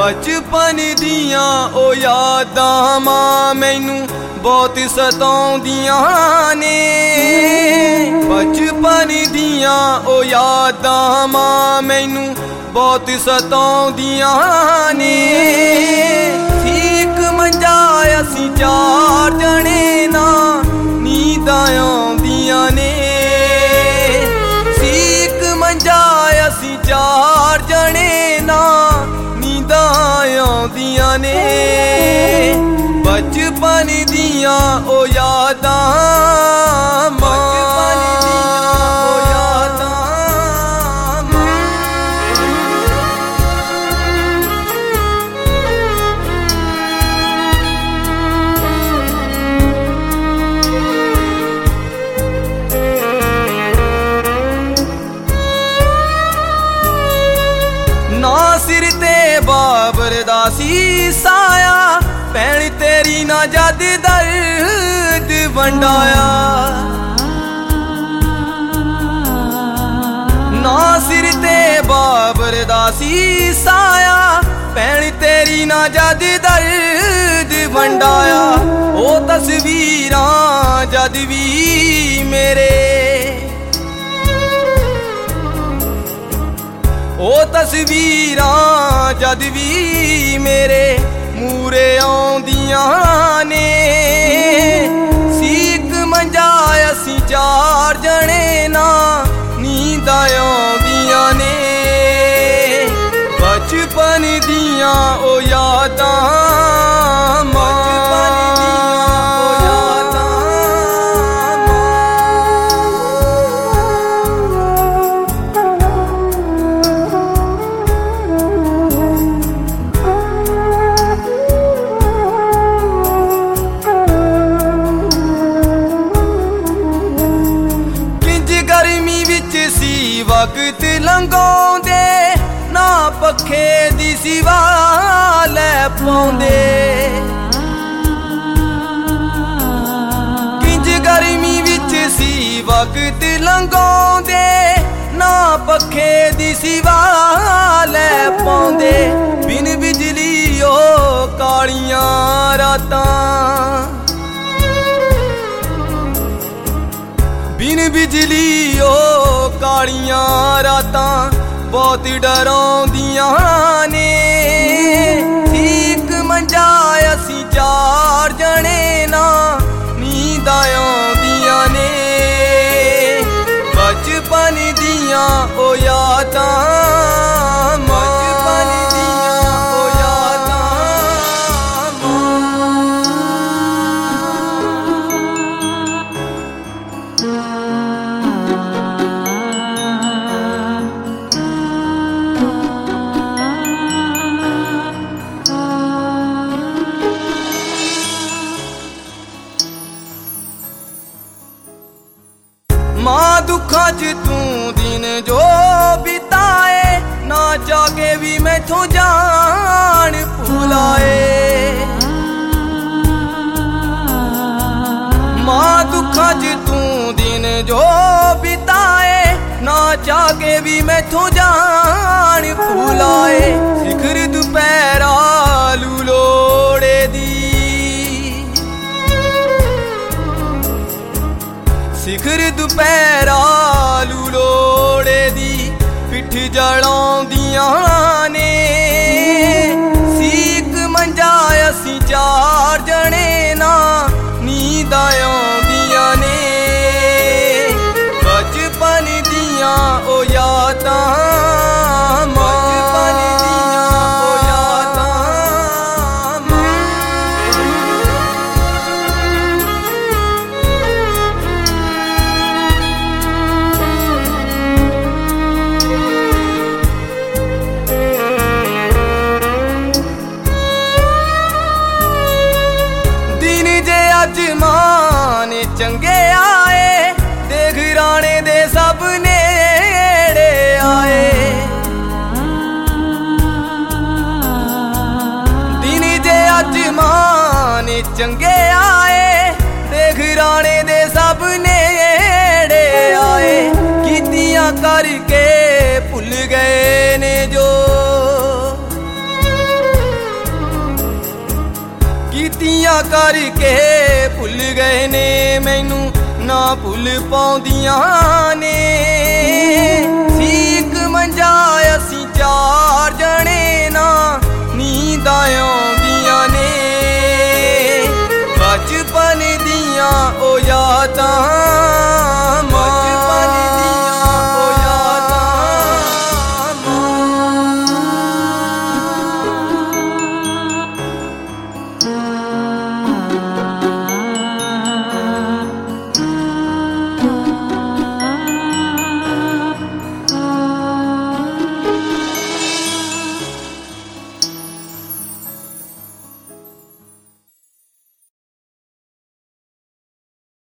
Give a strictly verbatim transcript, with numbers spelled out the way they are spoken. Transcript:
बचपन दियां ओ यादां मां मैनू बहुत सताउंदियां ने। बचपन दियां ओ यादां मां मैनू बहुत सताउंदियां ने। सीक मंजा असीं चार जने ना नींदां आउंदियां ने। सीक मंजा असीं चार जने ना नींदां आउंदियां ने। बचपन दियां ओ यादां बचपन दियां ओ यादां ना सिर ते बाबर दा सीसाया भैन तेरी ना जद दर्द वंडाया। ना सिर ते बाबर दा सीसाया भैन तेरी ना जद दर्द वंडाया। ओ तस्वीरां जद भी मेरे ओ तस्वीरां जद भी मेरे मूरे आउंदियां ने। सीक मंजा असीं चार जने ना नींदां आउंदियां ने। बचपन दियां ओ यादां बचपन दियां ओ यादां वक्त लंघाउंदे ना पखे दी सिवा लै पाउंदे। किंज गर्मी विच सी वक्त लंघाउंदे ना पखे दी सिवा लै पाउंदे। बिन बिजली ओ कालियां रातां बिन बिजली ओ कालियां रातां बहुत डराउंदियां ने। सीक मंजा असीं चार जने ना नींदां आउंदियां ने। बचपन दियां ओ यादां बचपन दियां ओ यादां मां दुखा च तू दिन जो बिताए ना जाके भी मैथों जान भुलाए। मां दुखा च तू दिन जो बिताए ना जाके भी मैथों जान भुलाए। शिखर दुपहरा लू लोड़े दी शिखर दुपहरा लू लोड़े दी पिठ जलाउंदियां ने। सीक मंजा असीं चार जने ना नींदां आउंदियां ने। बचपन दियां ओ यादां बचपन दियां ओ यादां अजमान चंगे आए देख राणे दे सब नेड़े आए। दिन जे अजमान चंगे आए देख राणे दे सब नेड़े आए। कीतियां करके भुल गए ने जो ਗਲਤੀਆਂ ਕਰਕੇ ਭੁੱਲ ਗਏ ਨੇ ਮੈਨੂੰ, ਨਾ ਭੁੱਲ ਪਾਉਂਦੀਆਂ ਨੇ। ਸੀਕ ਮੰਜਾ ਅਸੀਂ ਚਾਰ ਜਣੇ ਨਾ, ਨੀਂਦ ਆਉਂਦੀਆਂ ਨੇ। ਬਚਪਨ ਦੀਆਂ ਉਹ ਯਾਦਾਂ